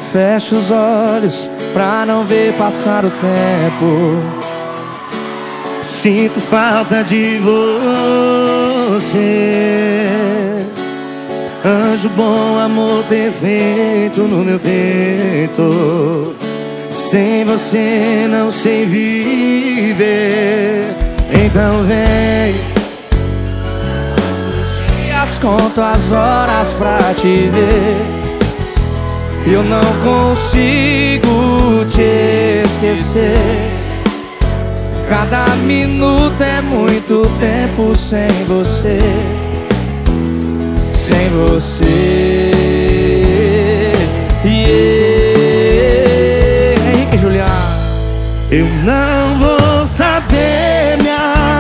fecho os olhos pra não ver passar o tempo. Sinto falta de você, anjo bom, amor perfeito no meu peito. Sem você não sei viver. Então vem, conto as horas pra te ver. Eu não consigo te esquecer. Cada minuto é muito tempo sem você. Sem você. Henrique e Juliano. Eu não vou saber me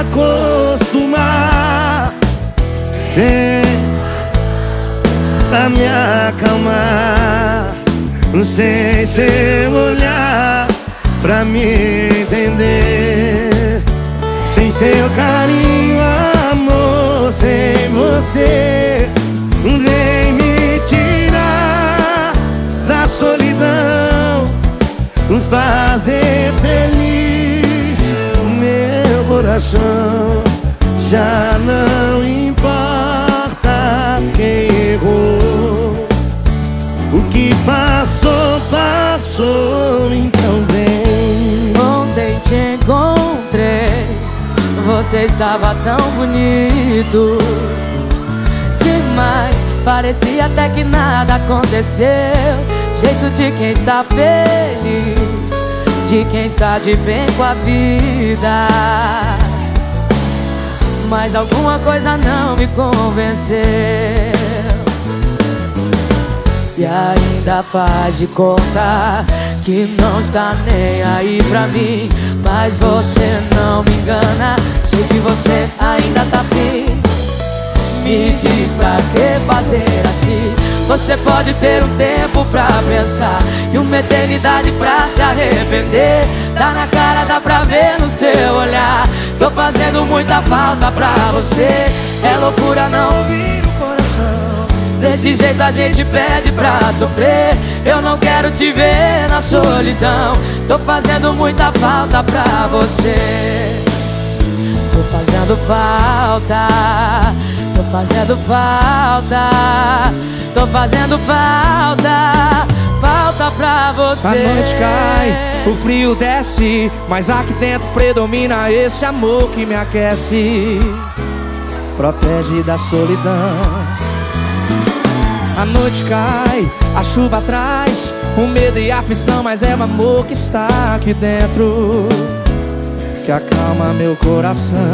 acostumar sem pra me acalmar, sem seu olhar pra me entender, sem seu carinho, amor, sem você. Vem me tirar da solidão, fazer feliz o meu coração. Já não importa quem errou, o que passou, passou, então vem. Ontem te encontrei, você estava tão bonito demais, parecia até que nada aconteceu. Jeito de quem está feliz, de quem está de bem com a vida. Mas alguma coisa não me convenceu, e ainda faz de conta que não está nem aí pra mim. Mas você não me engana, sei que você ainda tá afim. Me diz pra que fazer assim? Você pode ter um tempo pra pensar e uma eternidade pra se arrepender. Tá na cara, dá pra ver no seu olhar. Tô fazendo muita falta pra você. É loucura não ouvir o coração. Desse jeito a gente pede pra sofrer. Eu não quero te ver na solidão. Tô fazendo muita falta pra você. Tô fazendo falta. Tô fazendo falta. Tô fazendo falta. Falta pra você. A noite cai, o frio desce, mas aqui dentro predomina esse amor que me aquece, protege da solidão. A noite cai, a chuva traz o medo e a aflição, mas é o amor que está aqui dentro que acalma meu coração.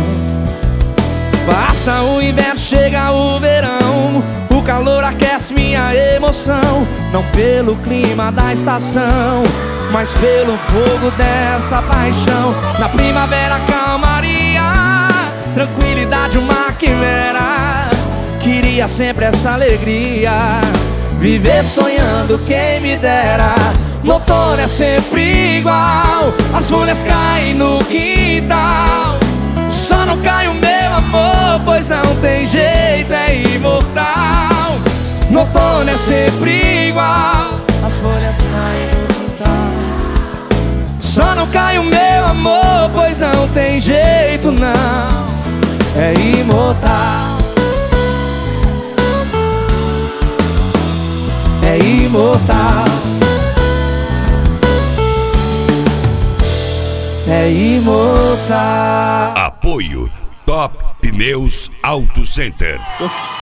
Passa o inverno, chega o verão, o calor aquece minha emoção. Não pelo clima da estação, mas pelo fogo dessa paixão. Na primavera calmaria, tranquilidade uma quimera. Queria sempre essa alegria, viver sonhando quem me dera. No outono é sempre igual, as folhas caem no quintal. Só não cai o meu amor, pois não tem jeito, é imortal. No outono é sempre igual, as folhas caem no quintal. Só não cai o meu amor, pois não tem jeito não, é imortal. É imortal. É imortal. Apoio Top Pneus Auto Center.